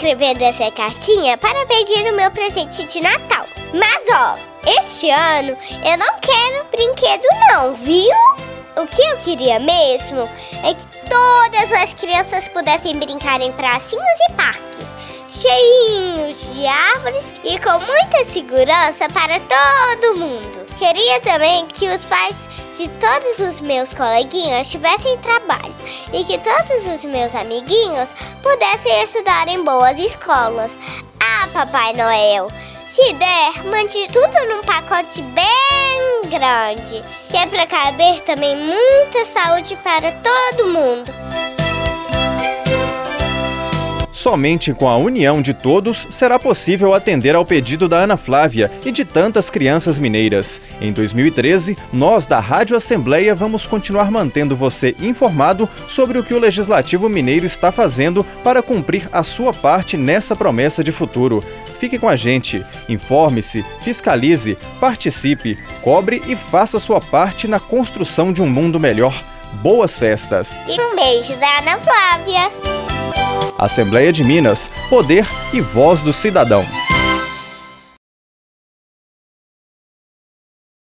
escrevendo essa cartinha para pedir o meu presente de Natal. Mas este ano eu não quero brinquedo não, viu? O que eu queria mesmo é que todas as crianças pudessem brincar em pracinhas e parques, cheinhos de árvores e com muita segurança para todo mundo. Queria também que os pais de todos os meus coleguinhas tivessem trabalho e que todos os meus amiguinhos pudessem estudar em boas escolas. Ah, Papai Noel, se der, mande tudo num pacote bem grande, que é para caber também muita saúde para todo mundo. Somente com a união de todos será possível atender ao pedido da Ana Flávia e de tantas crianças mineiras. Em 2013, nós da Rádio Assembleia vamos continuar mantendo você informado sobre o que o Legislativo Mineiro está fazendo para cumprir a sua parte nessa promessa de futuro. Fique com a gente, informe-se, fiscalize, participe, cobre e faça sua parte na construção de um mundo melhor. Boas festas! E um beijo da Ana Flávia! Assembleia de Minas, poder e voz do cidadão.